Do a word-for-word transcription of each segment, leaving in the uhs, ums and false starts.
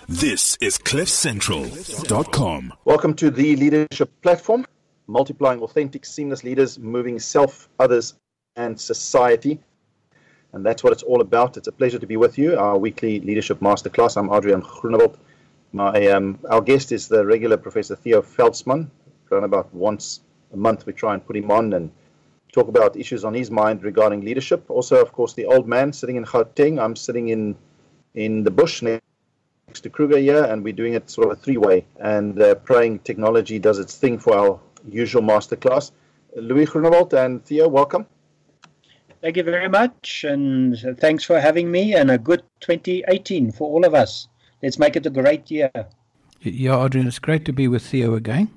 This is cliff central dot com. Welcome to the Leadership Platform, multiplying authentic, seamless leaders, moving self, others, and society. And that's what it's all about. It's a pleasure to be with you, our weekly Leadership Masterclass. I'm Adrian Groenewald. My, um, our guest is the regular Professor Theo Veldsman. Around about once a month we try and put him on and talk about issues on his mind regarding leadership. Also, of course, the old man sitting in Gauteng. I'm sitting in, in the bush next to Kruger here, and we're doing it sort of a three-way, and uh, praying technology does its thing for our usual masterclass. Louis Groenewald and Theo, welcome. Thank you very much, and thanks for having me, and a good twenty eighteen for all of us. Let's make it a great year. Yeah, Adrian, it's great to be with Theo again.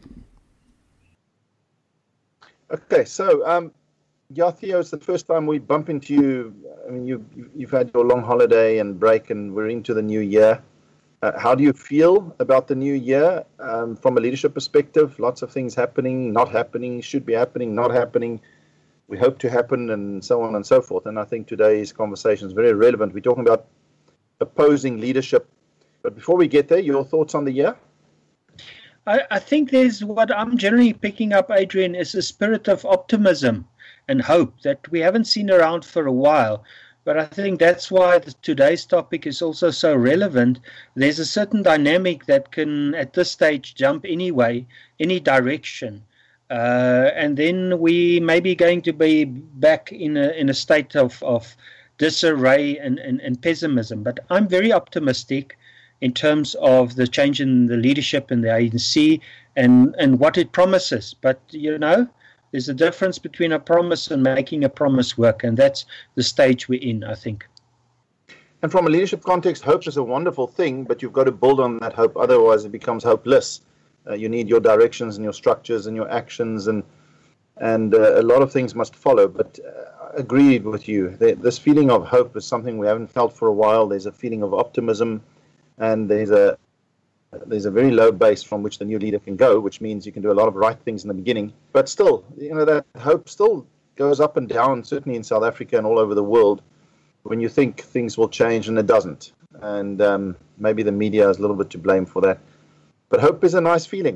Okay, so, um, yeah, Theo, it's the first time we bump into you. I mean, you, you've had your long holiday and break, and we're into the new year. Uh, how do you feel about the new year um, from a leadership perspective? Lots of things happening, not happening, should be happening, not happening. We hope to happen, and so on and so forth. And I think today's conversation is very relevant. We're talking about opposing leadership. But before we get there, your thoughts on the year? I, I think there's what I'm generally picking up, Adrian, is a spirit of optimism and hope that we haven't seen around for a while. But I think that's why the, today's topic is also so relevant. There's a certain dynamic that can, at this stage, jump any way, any direction. Uh, and then we may be going to be back in a, in a state of, of disarray and, and, and pessimism. But I'm very optimistic in terms of the change in the leadership in the A N C and, and what it promises. But, you know, there's a difference between a promise and making a promise work, and that's the stage we're in, I think. And from a leadership context, hope is a wonderful thing, but you've got to build on that hope. Otherwise, it becomes hopeless. Uh, you need your directions and your structures and your actions, and and uh, a lot of things must follow. But uh, I agree with you. The, this feeling of hope is something we haven't felt for a while. There's a feeling of optimism, and there's a there's a very low base from which the new leader can go, which means you can do a lot of right things in the beginning. But still, you know, that hope still goes up and down, certainly in South Africa and all over the world, when you think things will change and it doesn't. And um, maybe the media is a little bit to blame for that. But hope is a nice feeling.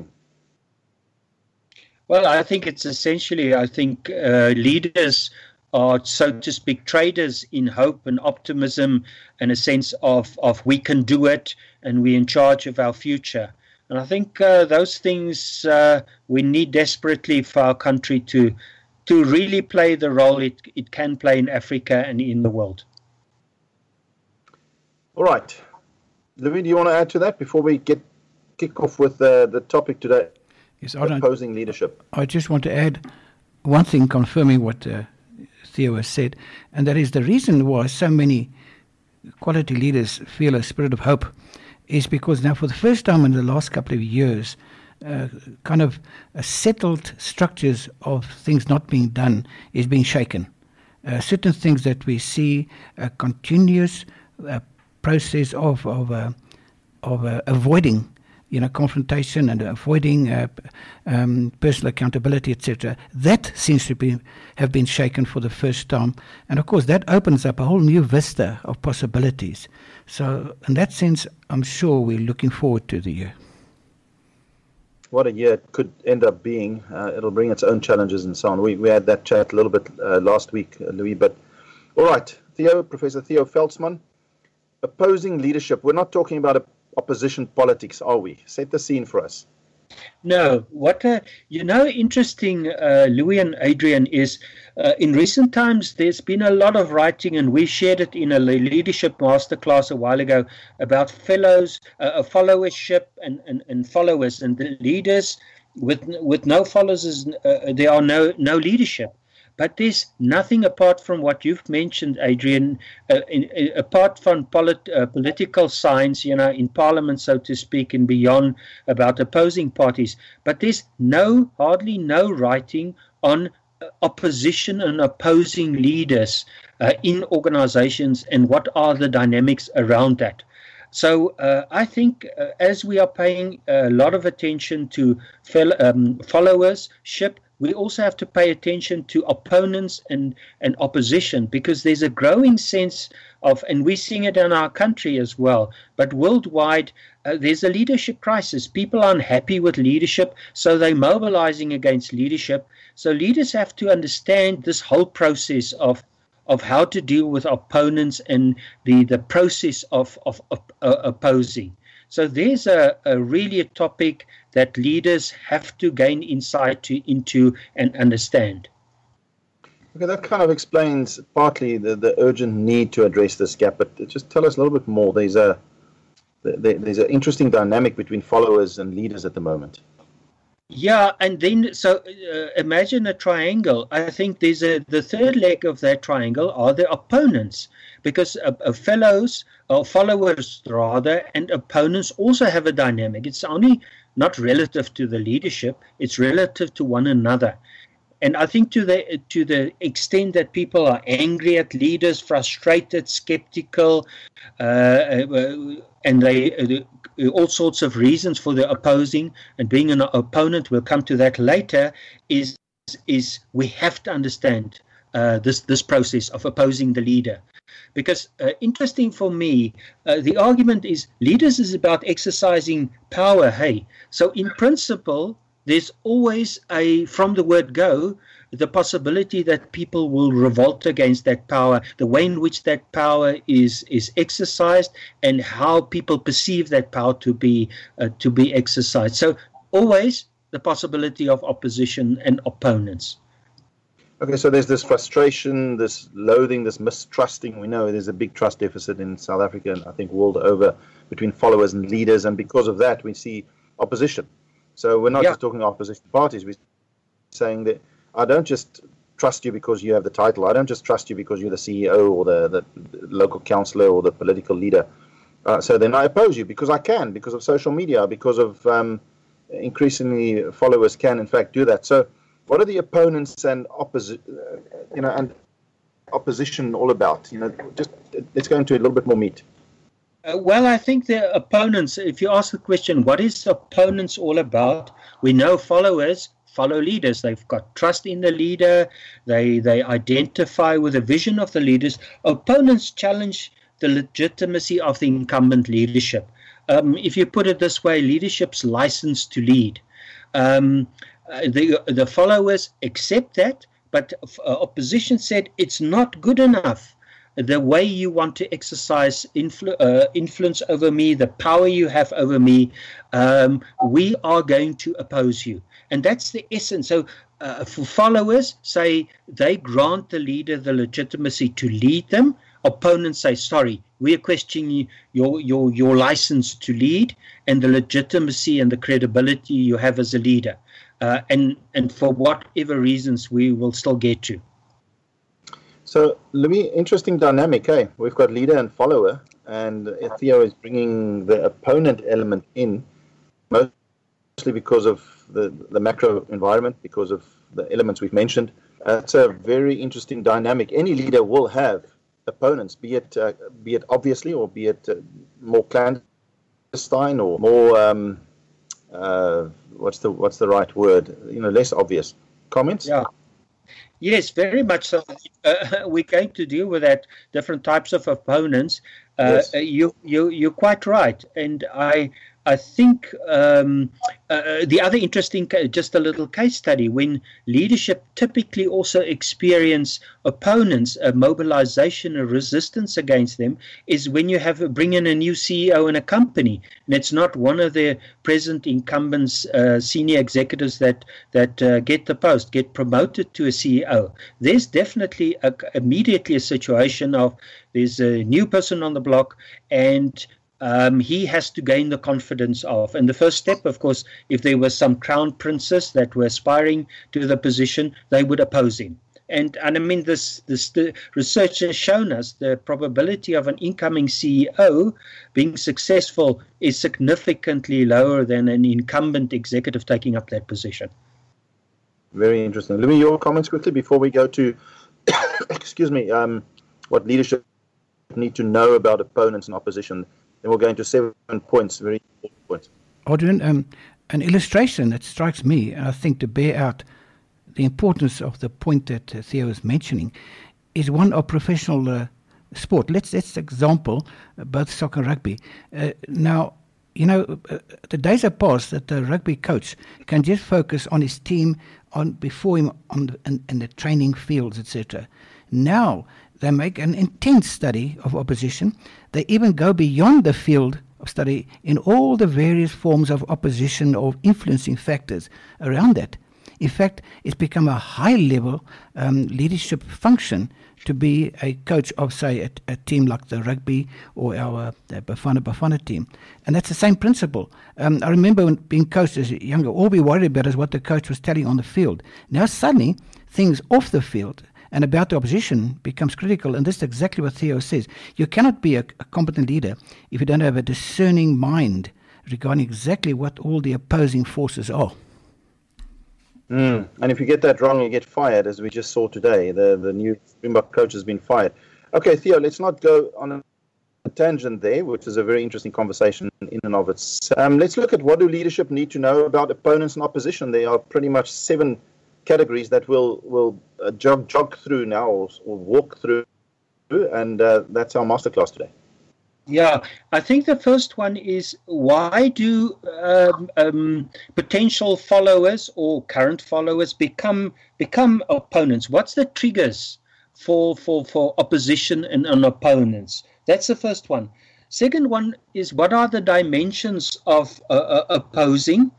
Well, I think it's essentially, I think uh, leaders are, so to speak, traders in hope and optimism and a sense of, of we can do it and we're in charge of our future. And I think uh, those things uh, we need desperately for our country to to really play the role it, it can play in Africa and in the world. All right. Louis, do you want to add to that before we get kick off with uh, the topic today? Yes, I don't, opposing leadership. I just want to add one thing confirming what uh, Theo has said, and that is the reason why so many quality leaders feel a spirit of hope is because now for the first time in the last couple of years, uh, kind of uh, settled structures of things not being done is being shaken. Uh, certain things that we see a continuous uh, process of of uh, of uh, avoiding, you know, confrontation and avoiding uh, um, personal accountability, et cetera. That seems to be have been shaken for the first time, and of course that opens up a whole new vista of possibilities. So, in that sense, I'm sure we're looking forward to the year. What a year it could end up being. Uh, it'll bring its own challenges and so on. We we had that chat a little bit uh, last week, uh, Louis. But all right, Theo, Professor Theo Veldsman, opposing leadership. We're not talking about a opposition politics, are we? Set the scene for us. No. What, uh, you know, interesting, uh, Louis and Adrian, is uh, in recent times there's been a lot of writing, and we shared it in a leadership masterclass a while ago about fellows, uh, followership and, and, and followers, and the leaders with with no followers, uh, there are no, no leadership. But there's nothing apart from what you've mentioned, Adrian, uh, in, in, apart from polit, uh, political science, you know, in Parliament, so to speak, and beyond about opposing parties. But there's no, hardly no writing on uh, opposition and opposing leaders uh, in organizations and what are the dynamics around that. So uh, I think uh, as we are paying a lot of attention to fel- um, followership, we also have to pay attention to opponents and, and opposition, because there's a growing sense of, and we're seeing it in our country as well, but worldwide, uh, there's a leadership crisis. People are unhappy with leadership, so they're mobilizing against leadership. So leaders have to understand this whole process of of how to deal with opponents and the, the process of, of, of uh, opposing. So there's a, a really a topic that leaders have to gain insight to, into and understand. Okay, that kind of explains partly the, the urgent need to address this gap, but just tell us a little bit more. There's a there's an interesting dynamic between followers and leaders at the moment. Yeah, and then, so uh, imagine a triangle. I think there's a, the third leg of that triangle are the opponents, because uh, uh, fellows, or followers rather, and opponents also have a dynamic. It's only not relative to the leadership, it's relative to one another. And I think to the to the extent that people are angry at leaders, frustrated, skeptical, uh, uh, and they uh, all sorts of reasons for the opposing and being an opponent, we'll come to that later, is is we have to understand uh, this this process of opposing the leader. Because uh, interesting for me, uh, the argument is leaders is about exercising power, hey. So in principle, there's always a, from the word go, the possibility that people will revolt against that power, the way in which that power is is exercised, and how people perceive that power to be uh, to be exercised. So always the possibility of opposition and opponents. Okay, so there's this frustration, this loathing, this mistrusting. We know there's a big trust deficit in South Africa and I think world over between followers and leaders, and because of that we see opposition. So we're not yeah. just talking opposition parties, we're saying that I don't just trust you because you have the title. I don't just trust you because you're the C E O or the, the local councillor or the political leader. Uh, so then I oppose you because I can, because of social media, because of um, increasingly followers can in fact do that. So what are the opponents and opposi- uh, you know, and opposition all about? You know, just let's go into a little bit more meat. Uh, well, I think the opponents, if you ask the question, what is opponents all about? We know followers follow leaders. They've got trust in the leader. They they identify with the vision of the leaders. Opponents challenge the legitimacy of the incumbent leadership. Um, if you put it this way, leadership's license to lead. Um, uh, the the followers accept that, but uh, opposition said it's not good enough. The way you want to exercise influ- uh, influence over me, the power you have over me, um, we are going to oppose you. And that's the essence. So uh, for followers, say they grant the leader the legitimacy to lead them. Opponents say, sorry, we are questioning your, your, your license to lead and the legitimacy and the credibility you have as a leader. Uh, and, and for whatever reasons we will still get to. So, Louis, interesting dynamic, eh? We've got leader and follower, and Theo is bringing the opponent element in, mostly because of the, the macro environment, because of the elements we've mentioned. Uh, it's a very interesting dynamic. Any leader will have opponents, be it uh, be it obviously, or be it uh, more clandestine, or more um, uh, what's the what's the right word? You know, less obvious. Comments? Yeah. Yes, very much so. Uh, we're going to deal with that, different types of opponents. Uh, yes. You, you, you're quite right. And I, I think um, uh, the other interesting, just a little case study, when leadership typically also experience opponents, a mobilization, a resistance against them, is when you have bring in a new C E O in a company, and it's not one of the present incumbents, uh, senior executives that that uh, get the post, get promoted to a C E O. There's definitely a, immediately a situation of there's a new person on the block, and Um, he has to gain the confidence of. And the first step, of course, if there were some crown princes that were aspiring to the position, they would oppose him. And, and I mean, this, this the research has shown us the probability of an incoming C E O being successful is significantly lower than an incumbent executive taking up that position. Very interesting. Let me your comments quickly before we go to, excuse me, um, what leadership need to know about opponents and opposition. Then we'll go into seven points, very important points. Adrian, um, an illustration that strikes me, I think, to bear out the importance of the point that uh, Theo is mentioning is one of professional uh, sport. Let's let's example uh, both soccer and rugby. Uh, now, you know, uh, the days are past that the rugby coach can just focus on his team, on before him on the, in, in the training fields, et cetera. Now they make an intense study of opposition. They even go beyond the field of study in all the various forms of opposition or influencing factors around that. In fact, it's become a high-level um, leadership function to be a coach of, say, a, a team like the rugby or our uh, Bafana Bafana team. And that's the same principle. Um, I remember when being coached as a younger, all we worried about is what the coach was telling on the field. Now suddenly, things off the field and about the opposition becomes critical, and this is exactly what Theo says. You cannot be a, a competent leader if you don't have a discerning mind regarding exactly what all the opposing forces are. Mm. And if you get that wrong, you get fired, as we just saw today. The the new Springbok coach has been fired. Okay, Theo, let's not go on a tangent there, which is a very interesting conversation in and of itself. Um, let's look at what do leadership need to know about opponents and opposition. There are pretty much seven categories that we'll, we'll uh, jog, jog through now or, or walk through, and uh, that's our masterclass today. Yeah, I think the first one is, why do um, um, potential followers or current followers become become opponents? What's the triggers for for, for opposition and, and opponents? That's the first one. Second one is, what are the dimensions of uh, uh, opposing?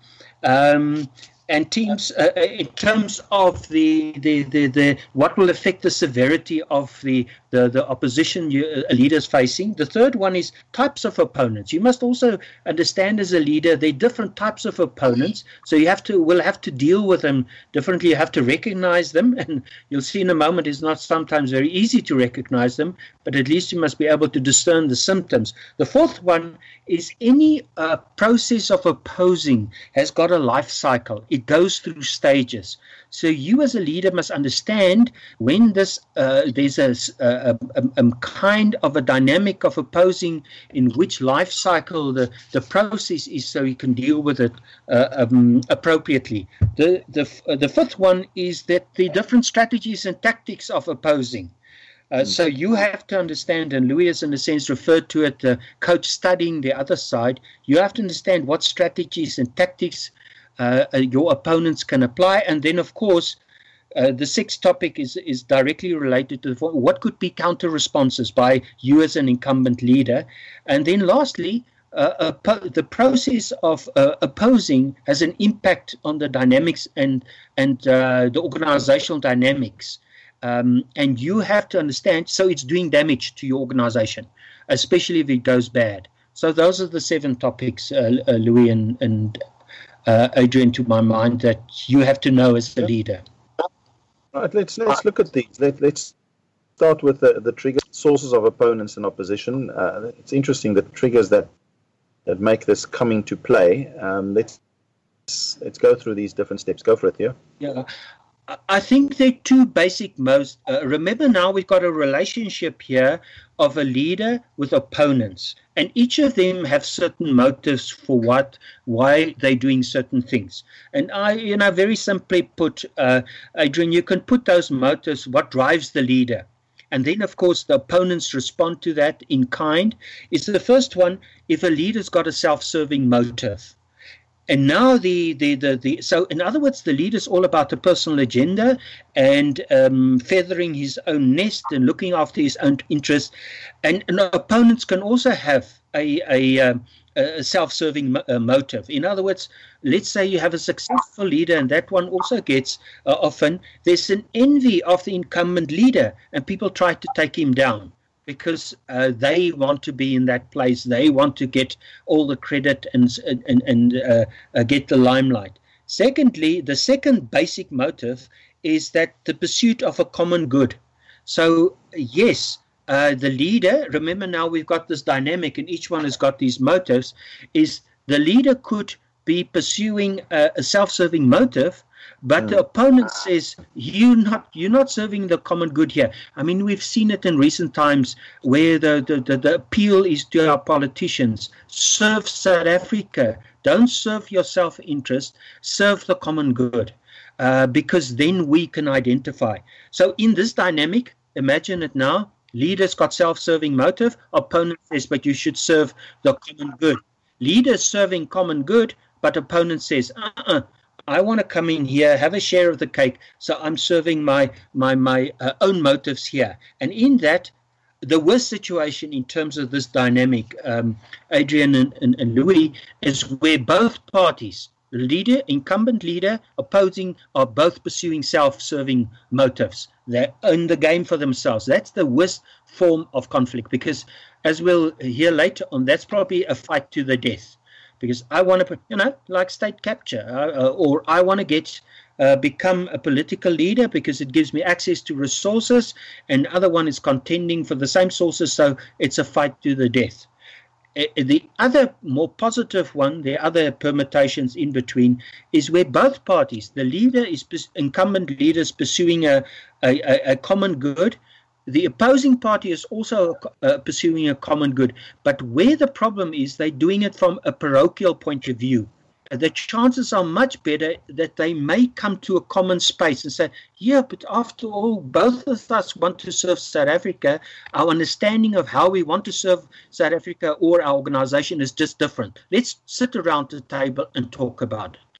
Um, And teams, uh, in terms of the, the, the, the what will affect the severity of the, the, the opposition you, uh, leaders facing. The third one is types of opponents. You must also understand as a leader, there are different types of opponents. So you have to, will have to deal with them differently. You have to recognize them. And you'll see in a moment, it's not sometimes very easy to recognize them, but at least you must be able to discern the symptoms. The fourth one is, any uh, process of opposing has got a life cycle. It goes through stages. So you as a leader must understand when this uh, there's a, a, a, a kind of a dynamic of opposing, in which life cycle the, the process is, so you can deal with it uh, um, appropriately. The, the, uh, the fifth one is that the different strategies and tactics of opposing. Uh, so you have to understand, and Louis has in a sense referred to it, the coach studying the other side. You have to understand what strategies and tactics uh, your opponents can apply. And then, of course, uh, the sixth topic is, is directly related to what could be counter responses by you as an incumbent leader. And then lastly, uh, oppo- the process of uh, opposing has an impact on the dynamics and, and uh, the organizational dynamics. Um, and you have to understand, so it's doing damage to your organization, especially if it goes bad. So those are the seven topics, uh, uh, Louis and, and uh, Adrian, to my mind, that you have to know as the leader. All right, let's let's look at these. Let, let's start with the, the trigger sources of opponents and opposition. Uh, it's interesting, the triggers that that make this come into play. Um, let's let's go through these different steps. Go for it, Theo. Yeah. I think there are two basic modes. Uh, remember, now we've got a relationship here of a leader with opponents, and each of them have certain motives for what, why they're doing certain things. And I, you know, very simply put, uh, Adrian, you can put those motives, what drives the leader. And then, of course, the opponents respond to that in kind. Is the first one, if a leader's got a self-serving motive. And now the, the, the, the, so in other words, the leader's all about the personal agenda and um, feathering his own nest and looking after his own interests. And, and opponents can also have a, a, a self-serving mo- uh, motive. In other words, let's say you have a successful leader, and that one also gets uh, often, there's an envy of the incumbent leader, and people try to take him down, because uh, they want to be in that place. They want to get all the credit and and, and uh, uh, get the limelight. Secondly, the second basic motive is that the pursuit of a common good. So, yes, uh, the leader, remember now we've got this dynamic and each one has got these motives, is the leader could be pursuing a, a self-serving motive, but mm. the opponent says, you're not, you're not serving the common good here. I mean, we've seen it in recent times where the, the, the, the appeal is to our politicians, serve South Africa. Don't serve your self-interest, serve the common good. uh, because then we can identify. So in this dynamic, imagine it now, leaders got self-serving motive, opponent says, but you should serve the common good. Leaders serving common good, but opponent says, uh-uh, I want to come in here, have a share of the cake, so I'm serving my my my uh, own motives here. And in that, the worst situation in terms of this dynamic, um, Adrian and, and, and Louis, is where both parties, leader, incumbent leader, opposing, are both pursuing self-serving motives. They're in the game for themselves. That's the worst form of conflict, because as we'll hear later on, that's probably a fight to the death. Because I want to, you know, like state capture, uh, or I want to get, uh, become a political leader because it gives me access to resources, and the other one is contending for the same sources, so it's a fight to the death. Uh, the other more positive one, the other permutations in between, is where both parties, the leader is, incumbent leaders pursuing a, a, a common good. The opposing party is also uh, pursuing a common good, but where the problem is, they're doing it from a parochial point of view. The chances are much better that they may come to a common space and say, yeah, but after all, both of us want to serve South Africa. Our understanding of how we want to serve South Africa or our organization is just different. Let's sit around the table and talk about it.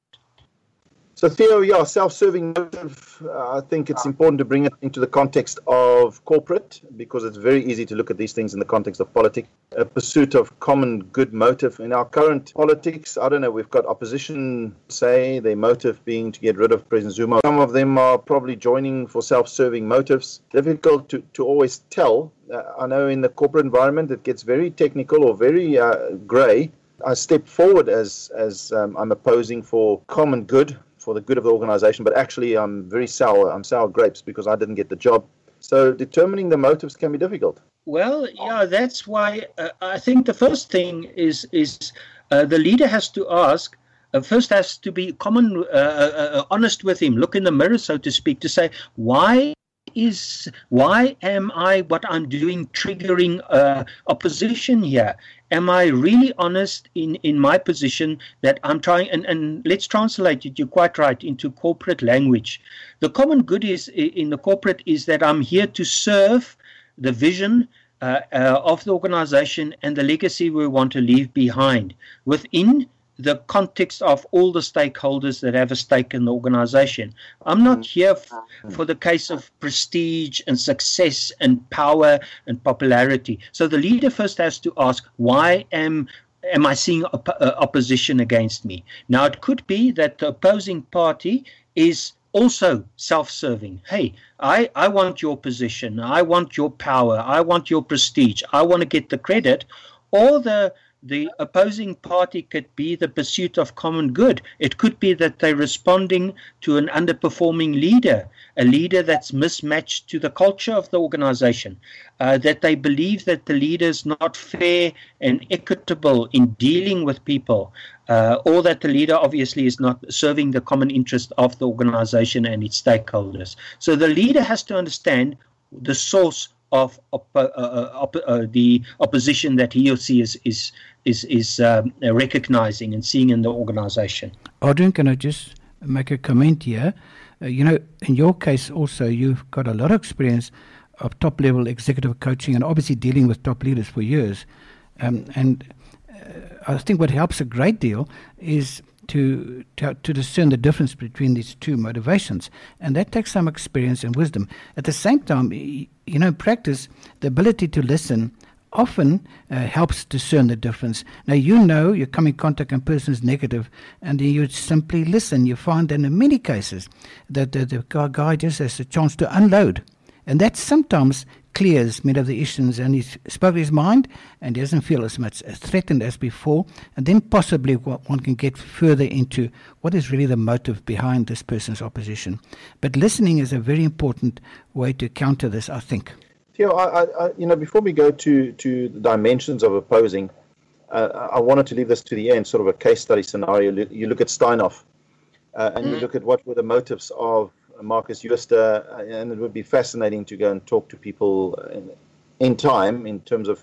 So, Theo, yeah, self-serving motive, uh, I think it's important to bring it into the context of corporate, because it's very easy to look at these things in the context of politics. A pursuit of common good motive. In our current politics, I don't know, we've got opposition, say, their motive being to get rid of President Zuma. Some of them are probably joining for self-serving motives. Difficult to, to always tell. Uh, I know in the corporate environment, it gets very technical or very uh, grey. I step forward as, as um, I'm opposing for common good, for the good of the organization, but actually I'm very sour. I'm sour grapes because I didn't get the job. So determining the motives can be difficult. Well, yeah, that's why uh, I think the first thing is is uh, the leader has to ask, uh, first has to be common, uh, uh, honest with him, look in the mirror, so to speak, to say, why is why am I what I'm doing triggering uh, opposition here? Am I really honest in, in my position that I'm trying, and, and let's translate it, you're quite right, into corporate language. The common good is in the corporate is that I'm here to serve the vision uh, uh, of the organization and the legacy we want to leave behind within the context of all the stakeholders that have a stake in the organization. I'm not here f- for the case of prestige and success and power and popularity. So the leader first has to ask, why am am I seeing op- uh, opposition against me? Now, it could be that the opposing party is also self-serving. Hey, I, I want your position. I want your power. I want your prestige. I want to get the credit. Or the The opposing party could be the pursuit of common good. It could be that they're responding to an underperforming leader, a leader that's mismatched to the culture of the organization, uh, that they believe that the leader is not fair and equitable in dealing with people, uh, or that the leader obviously is not serving the common interest of the organization and its stakeholders. So the leader has to understand the source of op- uh, op- uh, the opposition that he or she is is is, is um, recognizing and seeing in the organization. Adrian, can I just make a comment here? Uh, you know, in your case also, you've got a lot of experience of top-level executive coaching and obviously dealing with top leaders for years. Um, and uh, I think what helps a great deal is To, to to discern the difference between these two motivations, and that takes some experience and wisdom. At the same time, you know, practice, the ability to listen often uh, helps discern the difference. Now, you know, you come in contact and a person is negative, and you simply listen. You find that in many cases that the, the guy just has a chance to unload, and that sometimes clears many of the issues, and he's spoken his mind and he doesn't feel as much threatened as before, and then possibly one can get further into what is really the motive behind this person's opposition. But listening is a very important way to counter this, I think. Theo, I, I, you know, before we go to, to the dimensions of opposing, uh, I wanted to leave this to the end, sort of a case study scenario. You look at Steinhoff, uh, and mm. you look at what were the motives of Marcus Jooste, and it would be fascinating to go and talk to people in, in time in terms of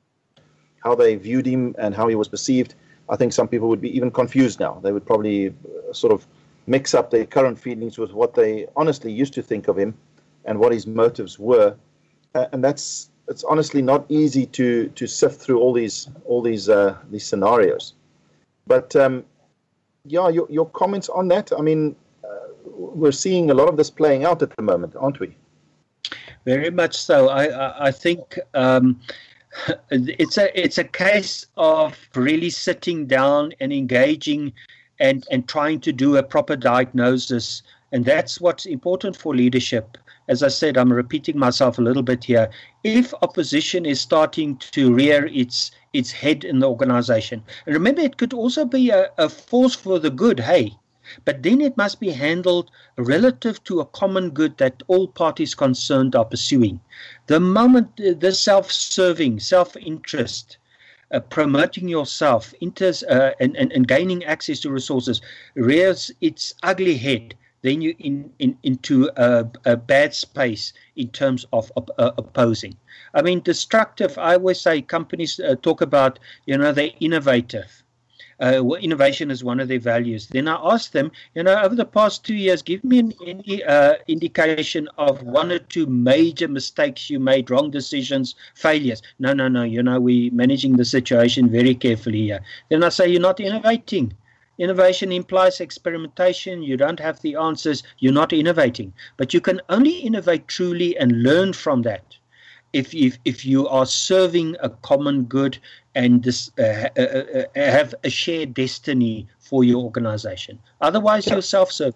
how they viewed him and how he was perceived. I think some people would be even confused now. They would probably sort of mix up their current feelings with what they honestly used to think of him and what his motives were. Uh, and that's it's honestly not easy to to sift through all these all these uh, these scenarios. But um, yeah, your your comments on that. I mean, uh, we're seeing a lot of this playing out at the moment, aren't we? Very much so. I I, I think um, it's a it's a case of really sitting down and engaging and and trying to do a proper diagnosis, and that's what's important for leadership. As I said, I'm repeating myself a little bit here. If opposition is starting to rear its its head in the organization, and remember, it could also be a, a force for the good, hey, but then it must be handled relative to a common good that all parties concerned are pursuing. The moment uh, the self-serving, self-interest, uh, promoting yourself, inter- uh, and, and, and gaining access to resources rears its ugly head, then you in, in into a, a bad space in terms of op, uh, opposing. I mean, destructive, I always say companies uh, talk about, you know, they're innovative. Uh, well, innovation is one of their values. Then I asked them, you know, over the past two years, give me an any, uh, indication of one or two major mistakes you made, wrong decisions, failures. No, no, no, you know, we're managing the situation very carefully here. Then I say, you're not innovating. Innovation implies experimentation. You don't have the answers. You're not innovating. But you can only innovate truly and learn from that if if, if you are serving a common good and this, uh, uh, uh, have a shared destiny for your organization. Otherwise, you're self-serving.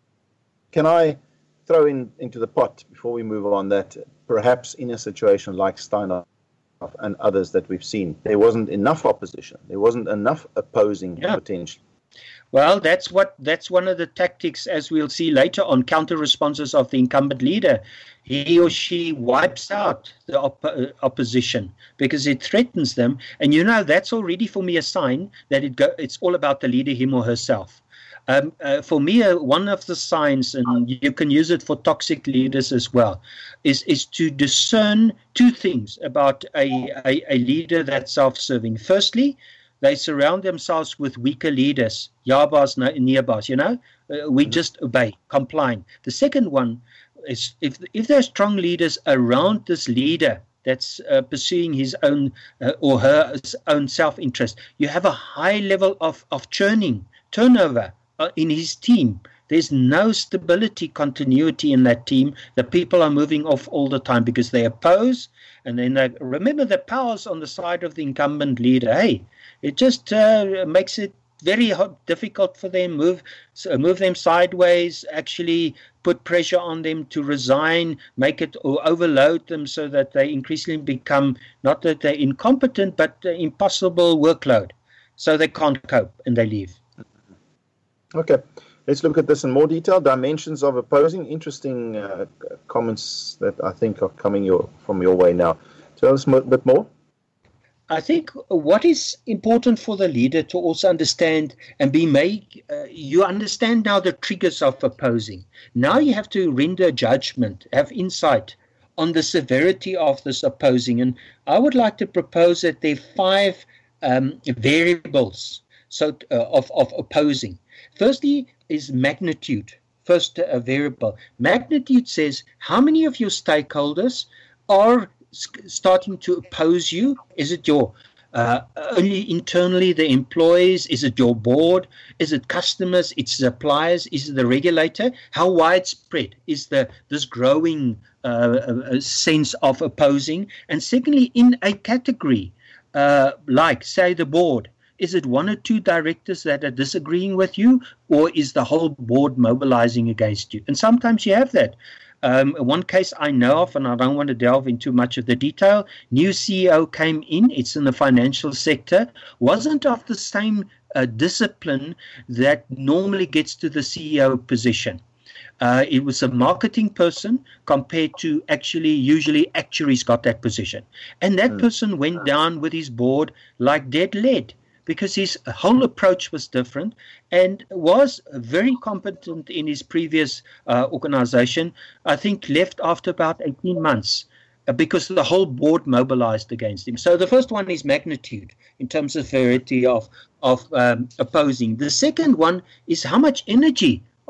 Can I throw in into the pot before we move on that perhaps in a situation like Steinhoff and others that we've seen, there wasn't enough opposition. There wasn't enough opposing yeah. potential. Well, that's what that's one of the tactics, as we'll see later on, counter responses of the incumbent leader. He or she wipes out the op- uh, opposition because it threatens them. And, you know, that's already for me a sign that it go- it's all about the leader, him or herself. Um, uh, for me, uh, one of the signs, and you can use it for toxic leaders as well, is, is to discern two things about a, a, a leader that's self-serving. Firstly, they surround themselves with weaker leaders, yabas, nearbas, you know, uh, we just obey, complying. The second one is if if there are strong leaders around this leader that's uh, pursuing his own uh, or her own self-interest, you have a high level of, of churning, turnover uh, in his team. There's no stability, continuity in that team. The people are moving off all the time because they oppose. And then they, remember, the power's on the side of the incumbent leader. Hey, it just uh, makes it very difficult for them, move so move them sideways, actually put pressure on them to resign, make it or overload them so that they increasingly become, not that they're incompetent, but uh, impossible workload. So they can't cope and they leave. Okay. Let's look at this in more detail. Dimensions of opposing. Interesting uh, comments that I think are coming your, from your way now. Tell us a bit more. I think what is important for the leader to also understand and be made, uh, you understand now the triggers of opposing. Now you have to render judgment, have insight on the severity of this opposing. And I would like to propose that there are five um, variables so uh, of, of opposing. Firstly is magnitude, first uh, variable. Magnitude says how many of your stakeholders are starting to oppose you. Is it your uh, only internally the employees? Is it your board? Is it customers? It's suppliers? Is it the regulator? How widespread is the this growing uh, sense of opposing? And secondly, in a category uh, like, say, the board, is it one or two directors that are disagreeing with you, or is the whole board mobilizing against you? And sometimes you have that. Um, one case I know of, and I don't want to delve into much of the detail, new C E O came in, it's in the financial sector, wasn't of the same uh, discipline that normally gets to the C E O position. Uh, it was a marketing person compared to actually, usually actuaries got that position. And that mm. person went down with his board like dead lead, because his whole approach was different and was very competent in his previous uh, organization. I think left after about eighteen months uh, because the whole board mobilized against him. So the first one is magnitude in terms of severity of, of um, opposing. The second one is how much energy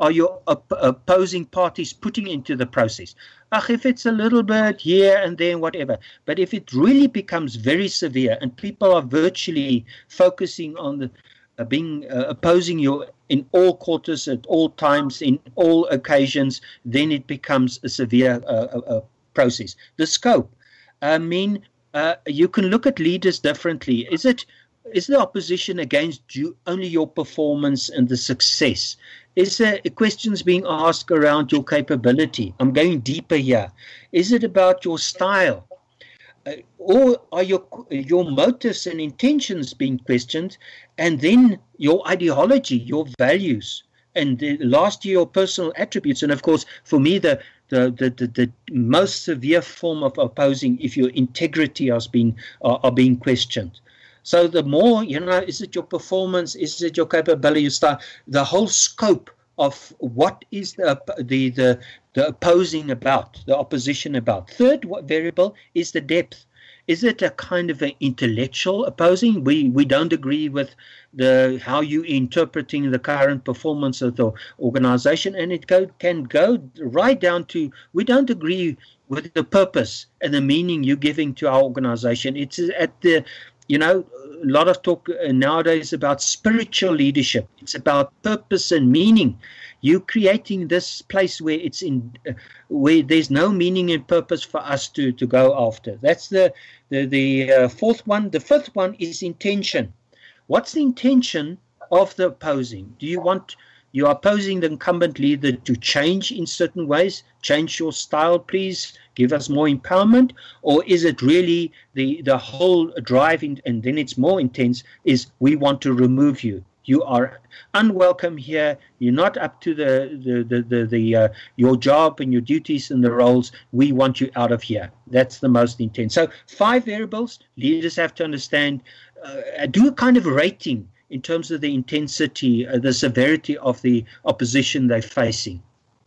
are your op- opposing parties putting into the process? Ach, if it's a little bit here and there, whatever. But if it really becomes very severe and people are virtually focusing on the uh, being uh, opposing you in all quarters, at all times, in all occasions, then it becomes a severe uh, uh, process. The scope. I mean, uh, you can look at leaders differently. Is it is the opposition against you only your performance and the success? Is there questions being asked around your capability? I'm going deeper here. Is it about your style? Uh, or are your your motives and intentions being questioned? And then your ideology, your values, and the, last year your personal attributes. And of course, for me, the the the, the, the most severe form of opposing, if your integrity has been are, are being questioned. So the more, you know, is it your performance? Is it your capability? You start the whole scope of what is the the the, the opposing about, the opposition about. Third variable is the depth. Is it a kind of an intellectual opposing? We we don't agree with the how you interpreting the current performance of the organization, and it go, can go right down to we don't agree with the purpose and the meaning you're giving to our organization. It's at the You know, a lot of talk nowadays about spiritual leadership. It's about purpose and meaning. You're creating this place where it's in, uh, where there's no meaning and purpose for us to, to go after. That's the the the uh, fourth one. The fifth one is intention. What's the intention of the opposing? Do you want you are opposing the incumbent leader to change in certain ways? Change your style, please. Give us more empowerment, or is it really the the whole drive, in, and then it's more intense, is we want to remove you. You are unwelcome here. You're not up to the the the, the, the uh, your job and your duties and the roles. We want you out of here. That's the most intense. So five variables leaders have to understand. Uh, do a kind of rating in terms of the intensity, uh, the severity of the opposition they're facing.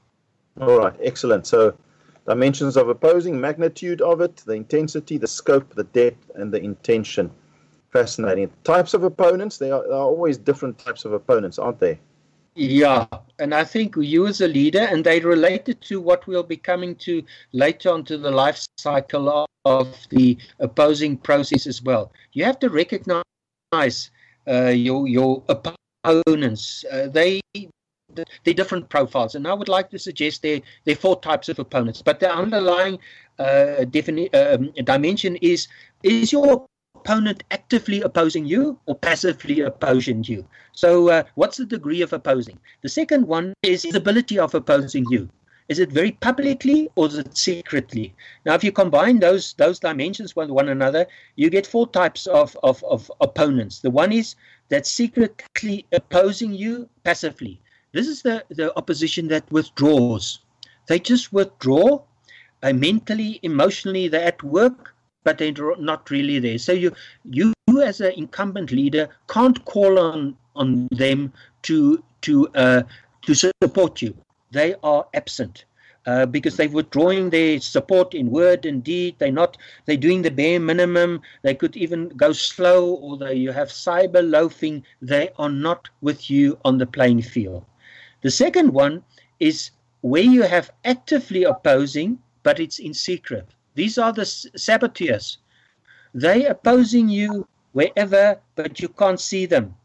All right, excellent. So dimensions of opposing, magnitude of it, the intensity, the scope, the depth, and the intention. Fascinating. Types of opponents, there are, there are always different types of opponents, aren't there? Yeah, and I think you as a leader, and they related to what we'll be coming to later on to the life cycle of, of the opposing process as well. You have to recognize uh, your, your opponents. Uh, they They're different profiles, and I would like to suggest there there are four types of opponents. But the underlying uh, defini- um, dimension is: is your opponent actively opposing you or passively opposing you? So, uh, what's the degree of opposing? The second one is the ability of opposing you. Is it very publicly or is it secretly? Now, if you combine those those dimensions with one another, you get four types of of, of opponents. The one is that secretly opposing you passively. This is the, the opposition that withdraws. They just withdraw uh, mentally, emotionally. They're at work, but they're not really there. So you, you, you as an incumbent leader can't call on, on them to to uh, to support you. They are absent uh, because they're withdrawing their support in word and deed. They're not. They're doing the bare minimum. They could even go slow, or they, you have cyber loafing. They are not with you on the playing field. The second one is where you have actively opposing, but it's in secret. These are the saboteurs. They opposing you wherever, but you can't see them.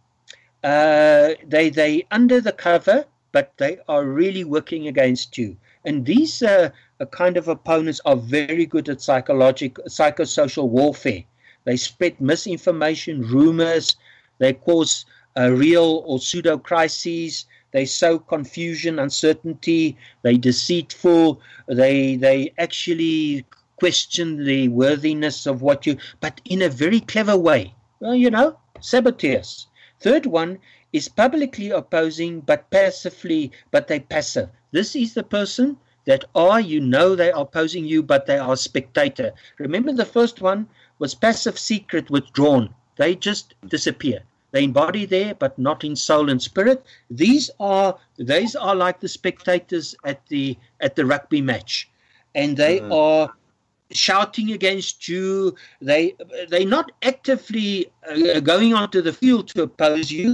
Uh, they they under the cover, but they are really working against you. And these uh, kind of opponents are very good at psychological, psychosocial warfare. They spread misinformation, rumors. They cause uh, real or pseudo crises. They sow confusion, uncertainty. They deceitful. They they actually question the worthiness of what you, but in a very clever way. Well, you know, saboteurs. Third one is publicly opposing, but passively, but they passive. This is the person that are, you know, they are opposing you, but they are a spectator. Remember, the first one was passive, secret, withdrawn. They just disappear. They embody there, but not in soul and spirit. These are these are like the spectators at the at the rugby match, and they mm. are shouting against you. They they're not actively uh, going onto the field to oppose you,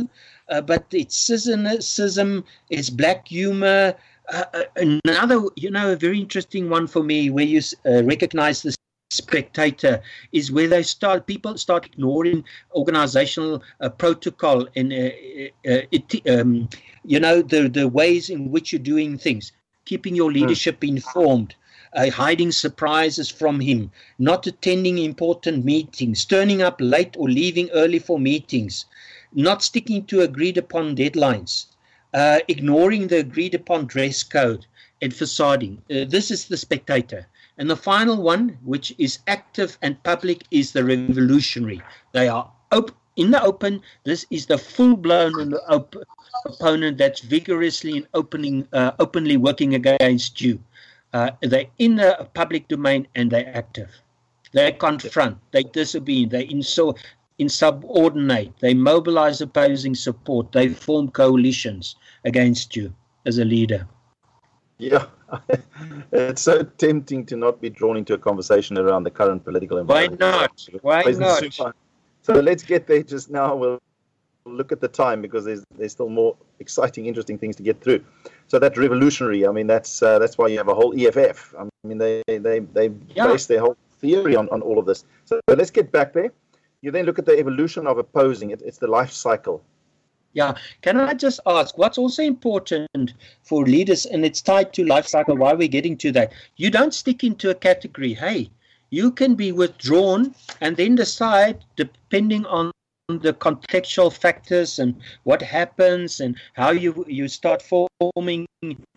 uh, but it's cynicism, it's black humor. Uh, another, you know, a very interesting one for me, where you uh, recognize the spectator, is where they start people start ignoring organizational uh, protocol and uh, uh, it, um, you know, the the ways in which you're doing things, keeping your leadership mm. informed, uh, hiding surprises from him, not attending important meetings, turning up late or leaving early for meetings, not sticking to agreed upon deadlines, uh, ignoring the agreed upon dress code, and facading. Uh, this is the spectator. And the final one, which is active and public, is the revolutionary. They are op- in the open. This is the full-blown op- opponent that's vigorously and opening, uh, openly working against you. Uh, they're in the public domain and they're active. They confront, they disobey, they inso- insubordinate, they mobilize opposing support, they form coalitions against you as a leader. Yeah, it's so tempting to not be drawn into a conversation around the current political environment. Why not? Why not? So let's get there just now. We'll look at the time because there's there's still more exciting, interesting things to get through. So that revolutionary, I mean, that's uh, that's why you have a whole E F F. I mean, they they they yeah. base their whole theory on, on all of this. So let's get back there. You then look at the evolution of opposing. It, it's the life cycle. Yeah, can I just ask, what's also important for leaders, and it's tied to life cycle, why we're getting to that, you don't stick into a category. Hey, you can be withdrawn and then decide, depending on the contextual factors and what happens and how you you start forming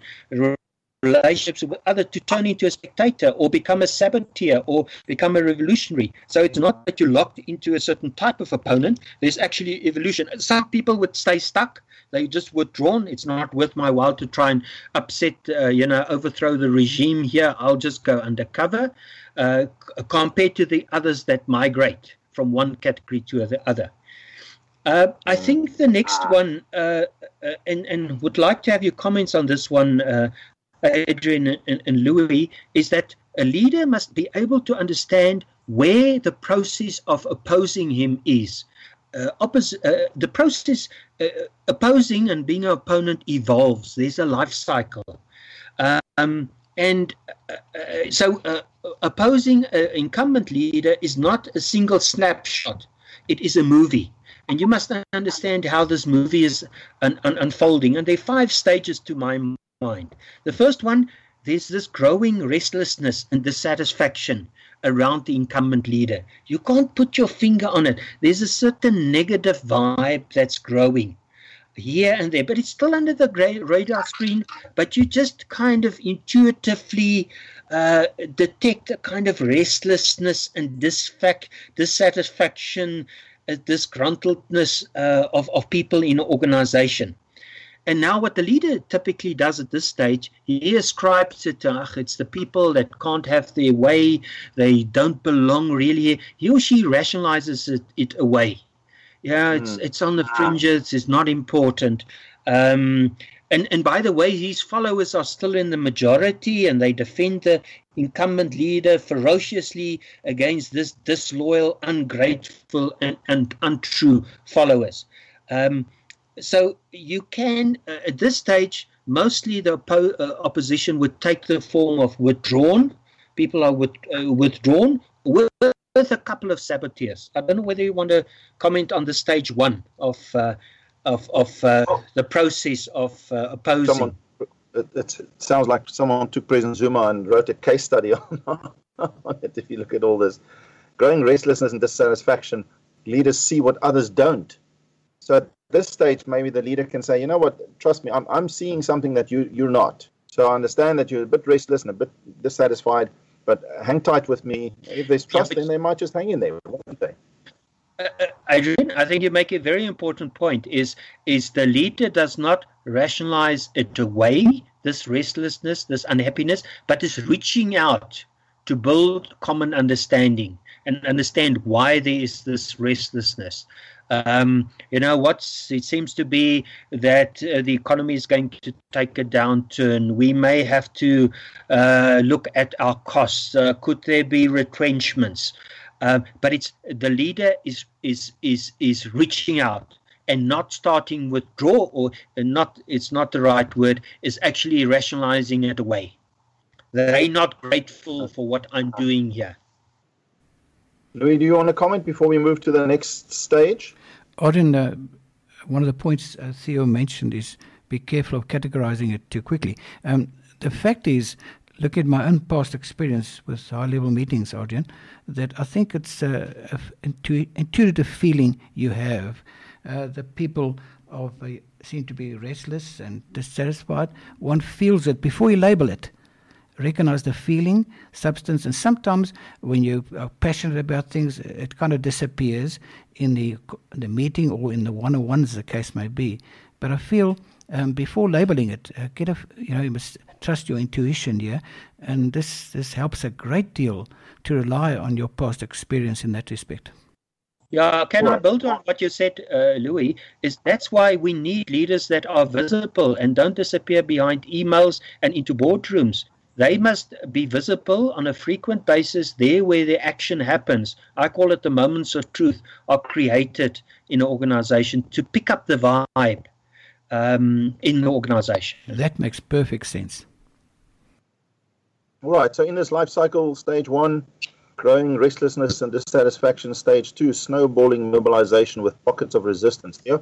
relationships with others, to turn into a spectator or become a saboteur or become a revolutionary. So it's not that you're locked into a certain type of opponent. There's actually evolution. Some people would stay stuck. They just withdrawn. It's not worth my while to try and upset, uh, you know, overthrow the regime here. I'll just go undercover, uh, compared to the others that migrate from one category to the other. Uh, I think the next one, uh, uh, and, and would like to have your comments on this one, uh, Adrian and, and Louis, is that a leader must be able to understand where the process of opposing him is. Uh, oppos- uh, the process uh, opposing and being an opponent evolves. There's a life cycle. Um, and uh, uh, so uh, opposing an incumbent leader is not a single snapshot. It is a movie. And you must understand how this movie is un- un- unfolding. And there are five stages to my mind. The first one, there's this growing restlessness and dissatisfaction around the incumbent leader. You can't put your finger on it. There's a certain negative vibe that's growing here and there, but it's still under the radar screen, but you just kind of intuitively uh, detect a kind of restlessness and disfac- dissatisfaction, uh, disgruntledness uh, of, of people in an organization. And now what the leader typically does at this stage, he ascribes it to, ach, it's the people that can't have their way, they don't belong really. He or she rationalizes it, it away. Yeah, it's mm. it's on the fringes, it's not important. Um, and, and by the way, his followers are still in the majority and they defend the incumbent leader ferociously against this disloyal, ungrateful, and, and untrue followers. Um So you can, uh, at this stage, mostly the oppo- uh, opposition would take the form of withdrawn. People are with, uh, withdrawn with, with a couple of saboteurs. I don't know whether you want to comment on the stage one of uh, of, of uh, oh. the process of uh, opposing. Someone, it, it sounds like someone took President Zuma and wrote a case study on, on it, if you look at all this. Growing restlessness and dissatisfaction, leaders see what others don't. So at this stage, maybe the leader can say, you know what, trust me, I'm I'm seeing something that you, you're not. So I understand that you're a bit restless and a bit dissatisfied, but hang tight with me. If there's trust, yeah, then they might just hang in there, won't they? Uh, Adrian, I think you make a very important point, is, is the leader does not rationalize it away, this restlessness, this unhappiness, but is reaching out to build common understanding and understand why there is this restlessness. Um, you know, what's it seems to be that uh, the economy is going to take a downturn. We may have to uh, look at our costs. Uh, could there be retrenchments? Uh, but it's the leader is is is is reaching out and not starting withdraw, or not, it's not the right word, is actually rationalizing it away. They're not grateful for what I'm doing here. Louis, do you want to comment before we move to the next stage? Adrian, uh, one of the points uh, Theo mentioned is be careful of categorizing it too quickly. Um, the fact is, look at my own past experience with high-level meetings, Adrian, that I think it's uh, an intu- intuitive feeling you have. Uh, the people of, uh, seem to be restless and dissatisfied. One feels it before you label it. Recognize the feeling, substance, and sometimes when you are passionate about things, it kind of disappears in the the meeting or in the one-on-ones, the case may be. But I feel um, before labeling it, uh, get a you know you must trust your intuition here, and this this helps a great deal to rely on your past experience in that respect. Yeah, can I build on what you said, uh, Louis? Is that's why we need leaders that are visible and don't disappear behind emails and into boardrooms. They must be visible on a frequent basis there where the action happens. I call it the moments of truth are created in an organization to pick up the vibe um, in the organization. That makes perfect sense. All right, so in this life cycle, stage one, growing restlessness and dissatisfaction. Stage two, snowballing mobilization with pockets of resistance. Yeah?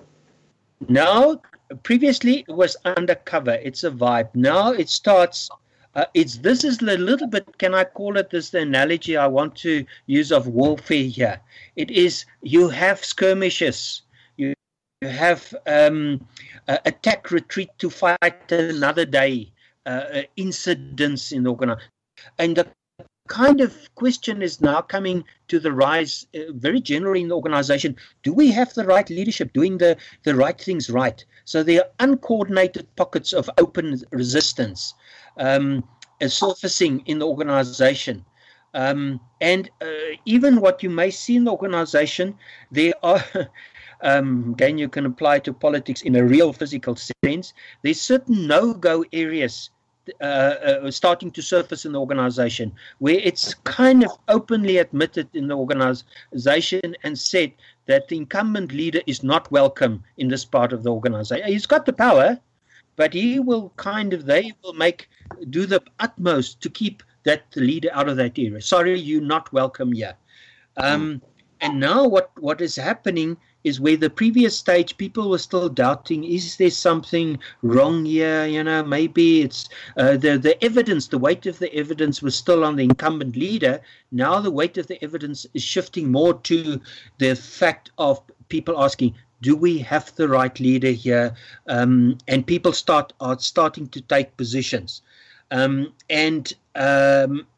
Now, previously it was undercover. It's a vibe. Now it starts... Uh, it's this is a little bit, can I call it this, the analogy I want to use of warfare here. It is, you have skirmishes, you, you have um, uh, attack, retreat to fight another day, uh, incidents in the organization. And the kind of question is now coming to the rise uh, very generally in the organization. Do we have the right leadership doing the, the right things right? So there are uncoordinated pockets of open resistance. Um, surfacing in the organization. Um, and uh, even what you may see in the organization, there are, um, again, you can apply to politics in a real physical sense, there's certain no-go areas uh, uh, starting to surface in the organization where it's kind of openly admitted in the organization and said that the incumbent leader is not welcome in this part of the organization. He's got the power, but he will kind of, they will make, do the utmost to keep that leader out of that area. Sorry, you're not welcome here. Um, and now what, what is happening is where the previous stage, people were still doubting, is there something wrong here? You know, maybe it's uh, the, the evidence, the weight of the evidence was still on the incumbent leader. Now the weight of the evidence is shifting more to the fact of people asking, do we have the right leader here? Um, and people start are starting to take positions. Um, and um,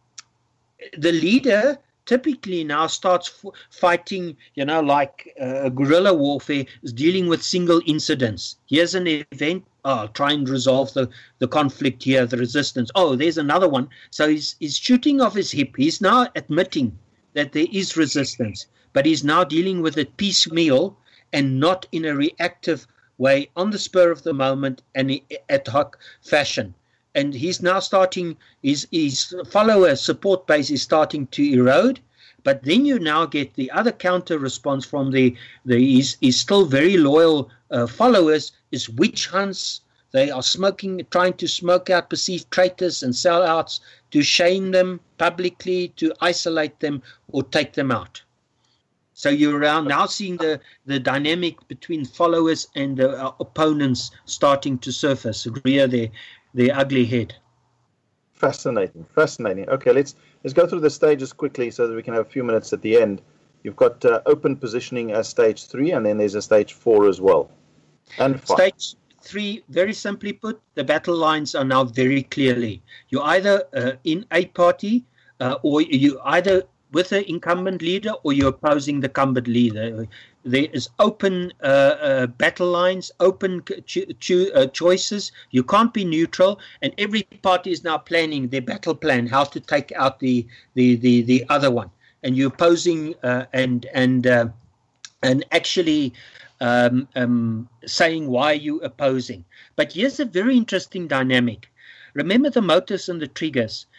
the leader typically now starts f- fighting, you know, like uh, guerrilla warfare, is dealing with single incidents. Here's an event, oh, try and resolve the, the conflict here, the resistance. Oh, there's another one. So he's, he's shooting off his hip. He's now admitting that there is resistance, but he's now dealing with it piecemeal and not in a reactive way, on the spur of the moment and ad hoc fashion. And he's now starting, his, his follower support base is starting to erode, but then you now get the other counter response from the, the his, his still very loyal uh, followers, is witch hunts. They are smoking, trying to smoke out perceived traitors and sellouts, to shame them publicly, to isolate them or take them out. So you're around now seeing the, the dynamic between followers and the uh, opponents starting to surface, rear their, their ugly head. Fascinating, fascinating. Okay, let's let's go through the stages quickly so that we can have a few minutes at the end. You've got uh, open positioning as stage three, and then there's a stage four as well. And five. Stage three, very simply put, the battle lines are now very clearly. You're either uh, in a party uh, or you either with the incumbent leader or you're opposing the incumbent leader. There is open uh, uh, battle lines, open cho- cho- uh, choices. You can't be neutral, and every party is now planning their battle plan, how to take out the the the, the other one. And you're opposing uh, and and uh, and actually um, um, saying why you're opposing. But here's a very interesting dynamic. Remember the motives and the triggers.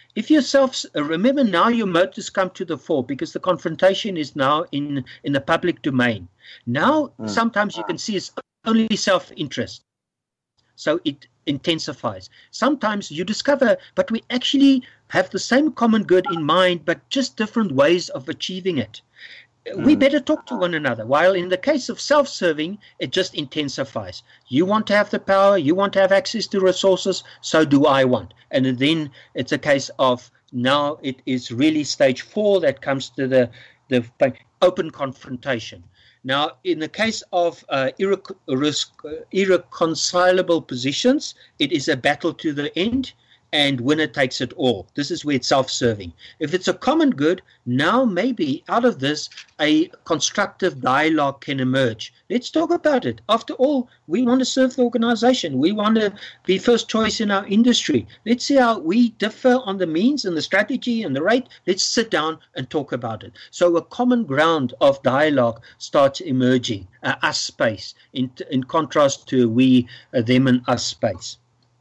if yourself, remember now your motives come to the fore because the confrontation is now in, in the public domain. Now, mm. sometimes you can see it's only self-interest. So it intensifies. Sometimes you discover, but we actually have the same common good in mind, but just different ways of achieving it. Mm. We better talk to one another. While in the case of self-serving, it just intensifies. You want to have the power, you want to have access to resources, so do I want. And then it's a case of now it is really stage four that comes to the, the open confrontation. Now, in the case of uh, irrec irreconcilable positions, it is a battle to the end, and winner takes it all. This is where it's self-serving. If it's a common good, now maybe out of this, a constructive dialogue can emerge. Let's talk about it. After all, we want to serve the organization. We want to be first choice in our industry. Let's see how we differ on the means and the strategy and the rate. Let's sit down and talk about it. So a common ground of dialogue starts emerging, uh, us space, in, in contrast to we, uh, them and us space.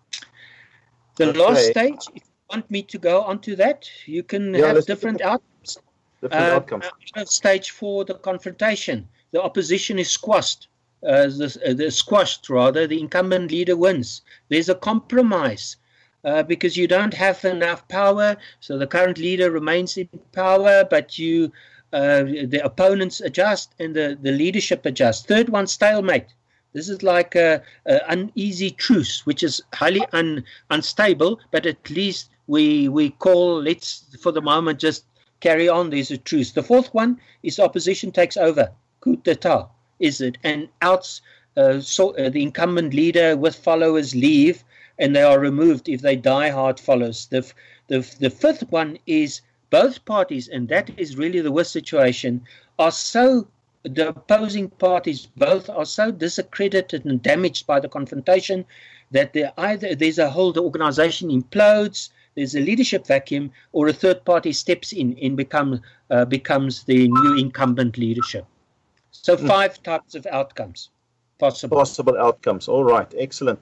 The okay. last stage, if you want me to go on to that, you can yeah, have different outcomes. Different uh, outcomes. Uh, stage four, the confrontation. The opposition is squashed. Uh, the, uh, the squashed, rather. The incumbent leader wins. There's a compromise uh, because you don't have enough power, so the current leader remains in power, but you, uh, the opponents adjust and the, the leadership adjusts. Third one, stalemate. This is like an uneasy truce, which is highly un, unstable, but at least we we call, let's for the moment just carry on, there's a truce. The fourth one is opposition takes over, coup d'etat, is it, and outs uh, so, uh, the incumbent leader with followers leave, and they are removed if they die hard follows. The, the, the fifth one is both parties, and that is really the worst situation, are so the opposing parties both are so disaccredited and damaged by the confrontation that either there's a whole the organization implodes, there's a leadership vacuum, or a third party steps in and become, uh, becomes the new incumbent leadership. So five mm. types of outcomes possible. Possible outcomes. All right. Excellent.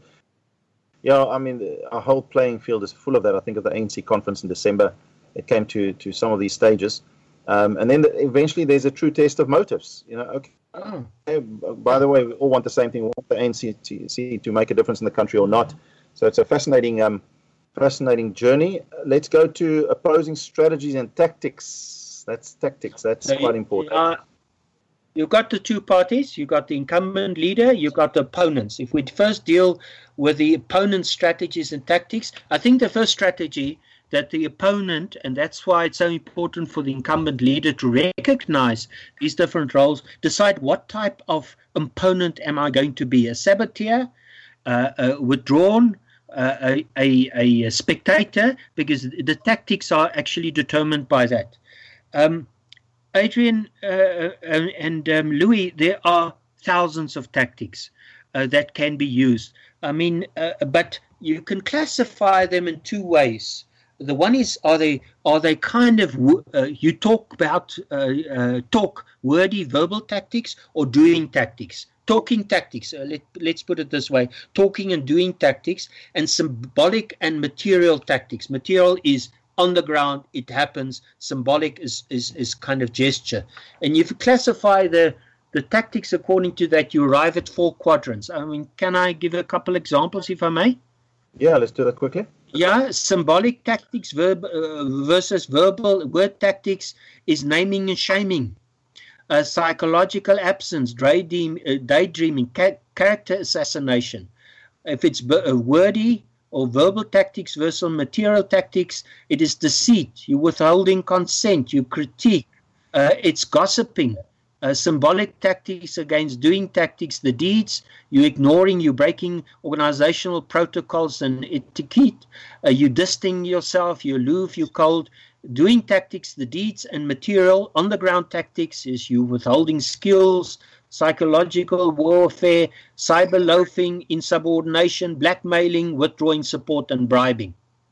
Yeah, I mean, the, our whole playing field is full of that. I think of the A N C conference in December. It came to, to some of these stages. Um, and then the, eventually there's a true test of motives. You know, okay. Oh. Hey, by the way, we all want the same thing. We want the A N C to, to make a difference in the country or not. So it's a fascinating, um, fascinating journey. Let's go to opposing strategies and tactics. That's tactics. That's so quite you, important. Uh, you've got the two parties. You've got the incumbent leader. You've got the opponents. If we first deal with the opponent's strategies and tactics, I think the first strategy that the opponent, and that's why it's so important for the incumbent leader to recognize these different roles, decide what type of opponent am I going to be, a saboteur, uh, a withdrawn, uh, a, a, a spectator, because the tactics are actually determined by that. Um, Adrian uh, and um, Louis, there are thousands of tactics uh, that can be used. I mean, uh, but you can classify them in two ways. The one is, are they are they kind of, uh, you talk about, uh, uh, talk wordy verbal tactics or doing tactics? Talking tactics, uh, let, let's put it this way, talking and doing tactics, and symbolic and material tactics. Material is on the ground, it happens. Symbolic is, is, is kind of gesture. And if you classify the, the tactics according to that, you arrive at four quadrants. I mean, can I give a couple examples, if I may? Yeah, let's do that quickly. Yeah, symbolic tactics verb, uh, versus verbal word tactics is naming and shaming. Uh, psychological absence, daydream, uh, daydreaming, ca character assassination. If it's uh, wordy or verbal tactics versus material tactics, it is deceit. You're withholding consent. You critique. Uh, it's gossiping. Uh, symbolic tactics against doing tactics, the deeds, you're ignoring, you're breaking organizational protocols and etiquette, uh, you're distancing yourself, you're aloof, you're cold. Doing tactics, the deeds, and material, on-the-ground tactics is you withholding skills, psychological warfare, cyber loafing, insubordination, blackmailing, withdrawing support, and bribing.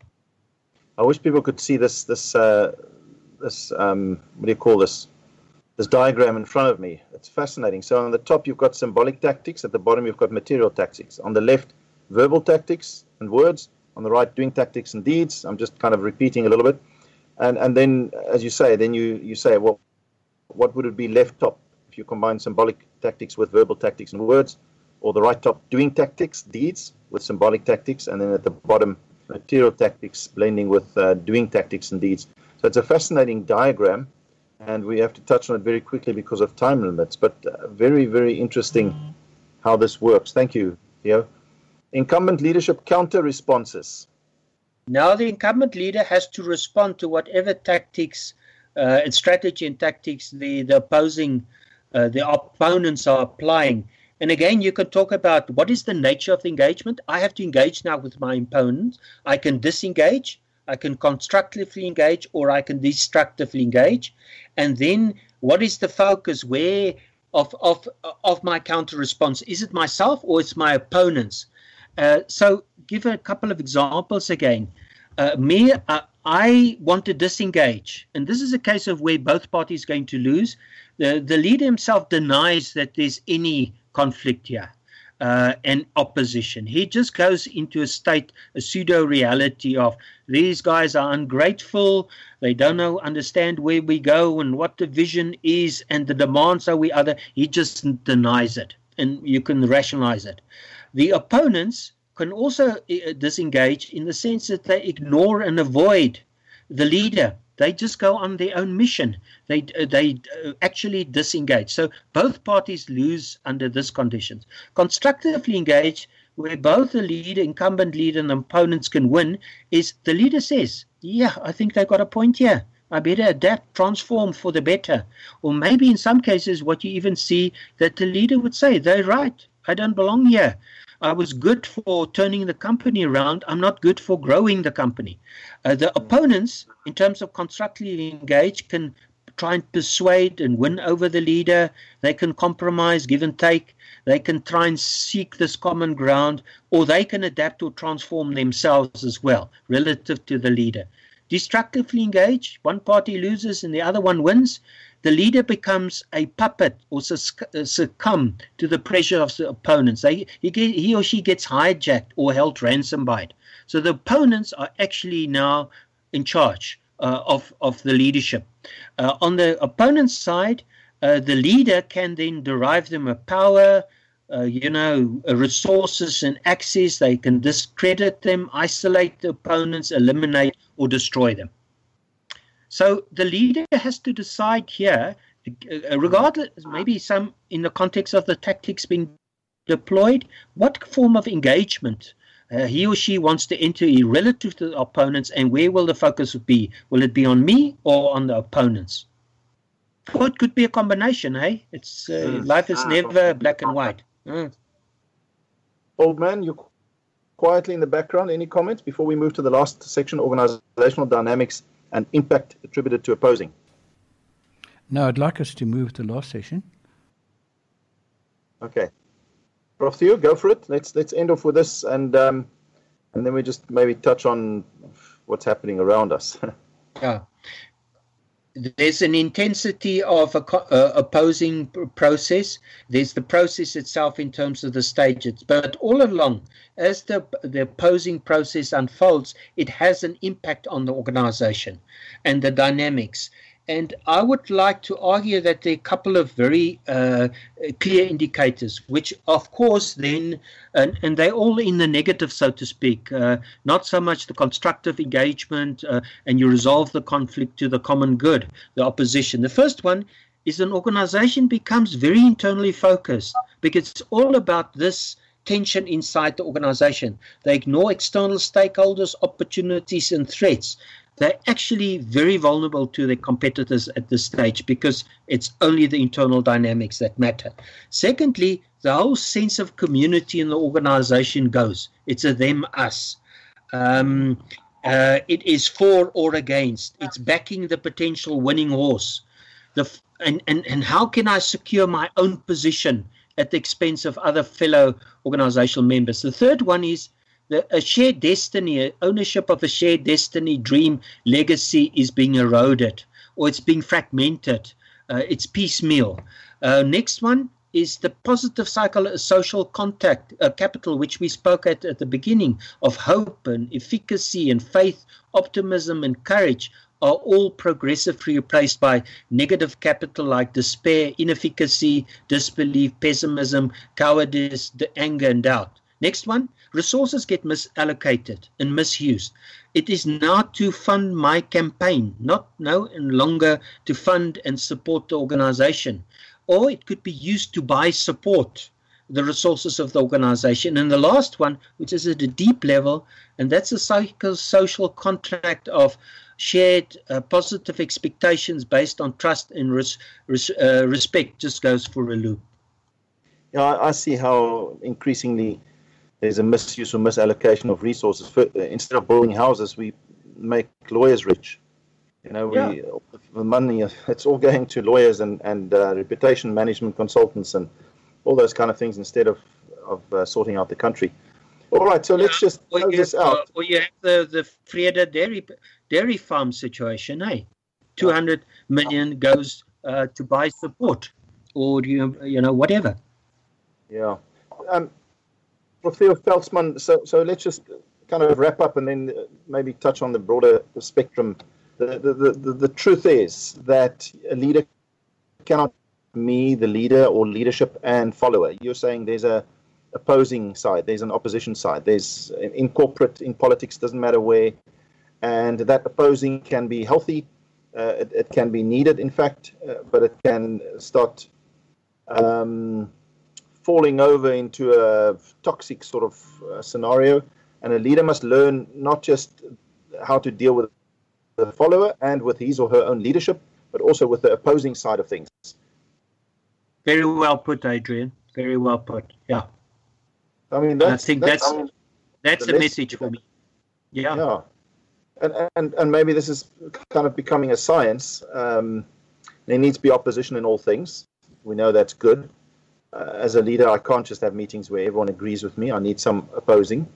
I wish people could see this, this, uh, this um, what do you call this? This diagram in front of me. It's fascinating. So on the top, you've got symbolic tactics. At the bottom, you've got material tactics. On the left, verbal tactics and words. on the right, doing tactics and deeds. I'm just kind of repeating a little bit. And and then, as you say, then you, you say, well, what would it be left top if you combine symbolic tactics with verbal tactics and words, or the right top, doing tactics, deeds, with symbolic tactics, and then at the bottom, material tactics, blending with uh, doing tactics and deeds. So it's a fascinating diagram, and we have to touch on it very quickly because of time limits, but uh, very, very interesting how this works. Thank you, Theo. Incumbent leadership counter responses. Now the incumbent leader has to respond to whatever tactics uh, and strategy and tactics the, the opposing, uh, the opponents are applying. And again, you can talk about what is the nature of the engagement. I have to engage now with my opponent. I can disengage, I can constructively engage, or I can destructively engage. And then what is the focus where of, of, of my counter response? Is it myself or it's my opponents? Uh, so give a couple of examples again. Uh, me, uh, I want to disengage. And this is a case of where both parties are going to lose. The, the leader himself denies that there's any conflict here uh, and opposition. He just goes into a state, a pseudo-reality of these guys are ungrateful, they don't know, understand where we go and what the vision is and the demands are we other. He just denies it, and you can rationalize it. The opponents can also uh, disengage in the sense that they ignore and avoid the leader. They just go on their own mission. They uh, they uh, actually disengage. So both parties lose under these conditions. Constructively engage, where both the leader, incumbent leader, and the opponents can win, is the leader says, yeah, I think they've got a point here. I better adapt, transform for the better. Or maybe in some cases what you even see that the leader would say, they're right, I don't belong here. I was good for turning the company around. I'm not good for growing the company. Uh, the opponents, in terms of constructively engage, can try and persuade and win over the leader. They can compromise, give and take. They can try and seek this common ground, or they can adapt or transform themselves as well, relative to the leader. Destructively engage, one party loses and the other one wins. The leader becomes a puppet or succumb to the pressure of the opponents. They, he, get, he or she gets hijacked or held ransom by it. So the opponents are actually now in charge uh, of, of the leadership. Uh, on the opponent's side, uh, the leader can then derive them a power, uh, you know, resources and access. They can discredit them, isolate the opponents, eliminate or destroy them. So the leader has to decide here, regardless, maybe some in the context of the tactics being deployed, what form of engagement uh, he or she wants to enter relative to the opponents, and where will the focus be? Will it be on me or on the opponents? Or it could be a combination, hey? It's uh, life is never black and white. Mm. Old man, you're quietly in the background. Any comments before we move to the last section, organizational dynamics and impact attributed to opposing? No, I'd like us to move to the last session. Okay. Prof Theo, go for it. Let's let's end off with this, and um, and then we just maybe touch on what's happening around us. Yeah. There's an intensity of a uh, opposing process. There's the process itself in terms of the stages. But all along, as the, the opposing process unfolds, it has an impact on the organization and the dynamics. And I would like to argue that there are a couple of very uh, clear indicators, which, of course, then, and, and they're all in the negative, so to speak, uh, not so much the constructive engagement uh, and you resolve the conflict to the common good, the opposition. The first one is an organization becomes very internally focused because it's all about this tension inside the organization. They ignore external stakeholders, opportunities, and threats. They're actually very vulnerable to their competitors at this stage because it's only the internal dynamics that matter. Secondly, the whole sense of community in the organization goes. It's a them, us. Um, uh, it is for or against. It's backing the potential winning horse. The, and, and, and how can I secure my own position at the expense of other fellow organizational members? The third one is The, a shared destiny, ownership of a shared destiny, dream, legacy is being eroded or it's being fragmented. Uh, it's piecemeal. Uh, next one, is the positive cycle, social contact, uh, capital, which we spoke at at the beginning, of hope and efficacy and faith, optimism and courage, are all progressively replaced by negative capital like despair, inefficacy, disbelief, pessimism, cowardice, anger, and doubt. Next one, resources get misallocated and misused. It is now to fund my campaign, not no longer to fund and support the organization. Or it could be used to buy support, the resources of the organization. And the last one, which is at a deep level, and that's a psycho social contract of shared uh, positive expectations based on trust and res res uh, respect, just goes for a loop. Yeah, I, I see how increasingly there's a misuse or misallocation of resources. For, uh, instead of building houses, we make lawyers rich. You know, we yeah. the money, it's all going to lawyers and, and uh, reputation management consultants and all those kind of things instead of, of uh, sorting out the country. All right, so yeah. let's just close you, this out. Uh, or you have the, the Vrede dairy, dairy farm situation, eh? two hundred million goes uh, to buy support or, you, you know, whatever. Yeah. Um, Theo Veldsman, so, so let's just kind of wrap up and then maybe touch on the broader spectrum. The, the, the, the truth is that a leader cannot be me, the leader, or leadership and follower. You're saying there's a opposing side, there's an opposition side. There's in corporate, in politics, doesn't matter where, and that opposing can be healthy. Uh, it, it can be needed, in fact, uh, but it can start um, falling over into a toxic sort of uh, scenario. And a leader must learn not just how to deal with the follower and with his or her own leadership, but also with the opposing side of things. Very well put, Adrian. Very well put. Yeah. I mean, that's, I think that's that's that's, that's a message for me. Yeah. Yeah. And, and and maybe this is kind of becoming a science. Um, there needs to be opposition in all things. We know that's good. Uh, as a leader, I can't just have meetings where everyone agrees with me. I need some opposing.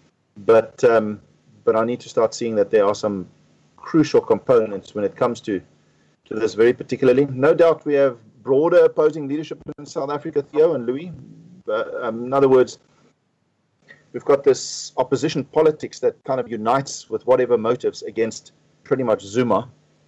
But um, but I need to start seeing that there are some crucial components when it comes to, to this very particularly. No doubt we have broader opposing leadership in South Africa, Theo and Louis. Uh, um, in other words, we've got this opposition politics that kind of unites with whatever motives against pretty much Zuma.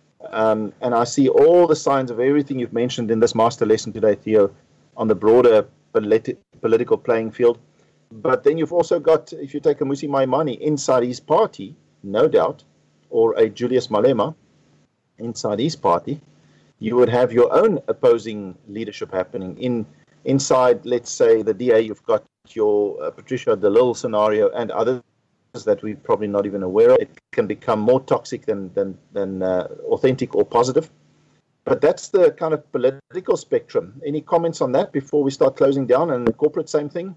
Um, and I see all the signs of everything you've mentioned in this master lesson today, Theo, on the broader politi political playing field. But then you've also got, if you take a Mmusi Maimane inside his party, no doubt, or a Julius Malema inside his party, you would have your own opposing leadership happening. In inside, let's say, the D A, you've got your uh, Patricia de Lille scenario and others that we're probably not even aware of. It can become more toxic than, than, than uh, authentic or positive. But that's the kind of political spectrum. Any comments on that before we start closing down? And the corporate, same thing?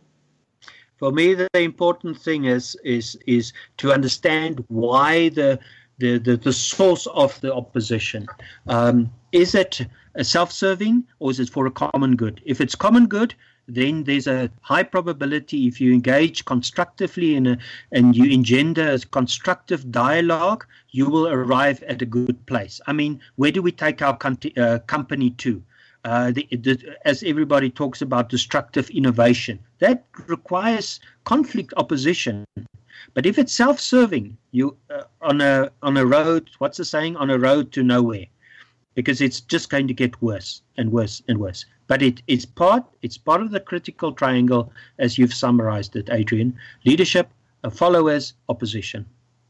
For me, the important thing is is is to understand why the the the, the source of the opposition. Um, is it a self-serving or is it for a common good? If it's common good, then there's a high probability if you engage constructively in a, and you engender a constructive dialogue, you will arrive at a good place. I mean, where do we take our country, uh, company to? Uh, the, the, as everybody talks about destructive innovation, that requires conflict, opposition. But if it's self-serving, you uh, on a on a road, what's the saying? On a road to nowhere, because it's just going to get worse and worse and worse. But it, it's part it's part of the critical triangle, as you've summarized it, Adrian: leadership, uh, followers, opposition.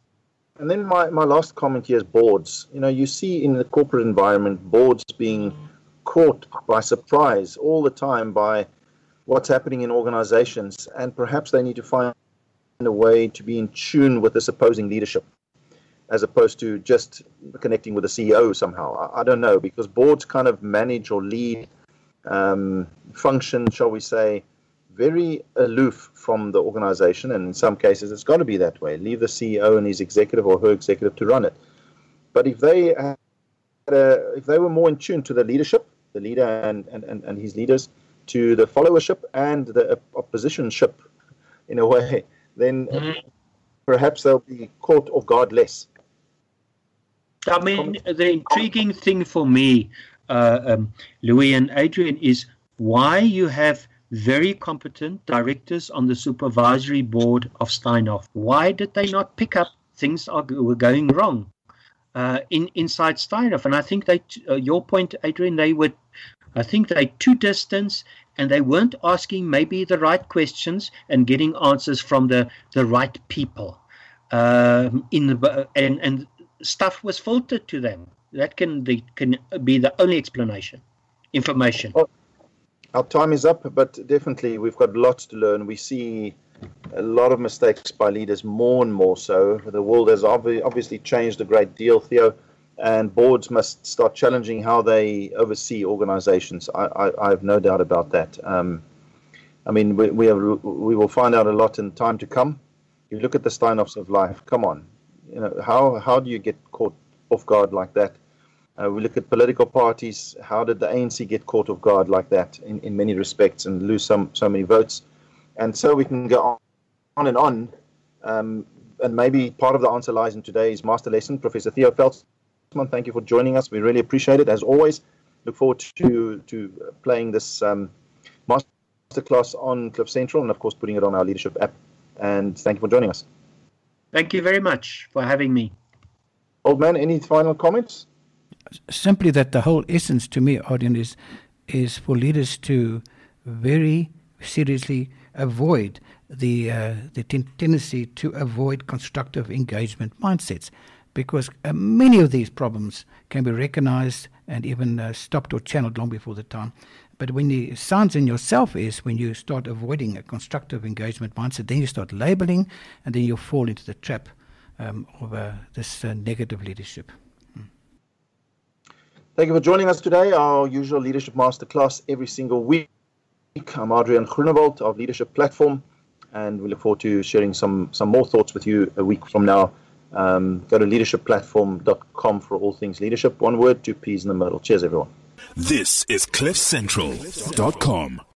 And then my my last comment here is boards. You know, you see in the corporate environment boards being caught by surprise all the time by what's happening in organizations, and perhaps they need to find a way to be in tune with this opposing leadership as opposed to just connecting with the C E O somehow. I, I don't know, because boards kind of manage or lead um, function, shall we say, very aloof from the organization, and in some cases it's got to be that way. Leave the C E O and his executive or her executive to run it. But if they had a, if they were more in tune to the leadership, the leader and, and, and his leaders, to the followership and the oppositionship in a way, then mm-hmm. perhaps they'll be caught off guard less. I mean, the intriguing thing for me, uh, um, Louis and Adrian, is why you have very competent directors on the supervisory board of Steinhoff. Why did they not pick up things are, were going wrong uh, in inside Steinhoff? And I think they, uh, your point, Adrian, they were, I think they too distant, and they weren't asking maybe the right questions and getting answers from the, the right people. Um, in the, and, and stuff was filtered to them. That can be, can be the only explanation. Information. Well, our time is up, but definitely we've got lots to learn. We see a lot of mistakes by leaders, more and more so. The world has ob- obviously changed a great deal, Theo, and boards must start challenging how they oversee organizations. I, I, I have no doubt about that. Um, I mean, we, we, have, we will find out a lot in time to come. You look at the Steinhoffs of life, come on. You know, how, how do you get caught off guard like that? Uh, we look at political parties. How did the A N C get caught off guard like that in, in many respects and lose some so many votes? And so we can go on, on and on. Um, and maybe part of the answer lies in today's master lesson. Professor Theo Veldsman, thank you for joining us. We really appreciate it. As always, look forward to, to playing this um, masterclass on Cliff Central and, of course, putting it on our leadership app. And thank you for joining us. Thank you very much for having me. Old man, any final comments? Simply that the whole essence to me, Adrian, is, is for leaders to very seriously avoid the uh, the ten- tendency to avoid constructive engagement mindsets, because uh, many of these problems can be recognized and even uh, stopped or channeled long before the time. But when the signs in yourself is when you start avoiding a constructive engagement mindset, then you start labeling, and then you fall into the trap um, of uh, this uh, negative leadership. Thank you for joining us today, our usual Leadership Masterclass every single week. I'm Adrian Groenewald of Leadership Platform, and we look forward to sharing some, some more thoughts with you a week from now. Um, go to leadership platform dot com for all things leadership. One word, two P's in the middle. Cheers, everyone. This is cliff central dot com.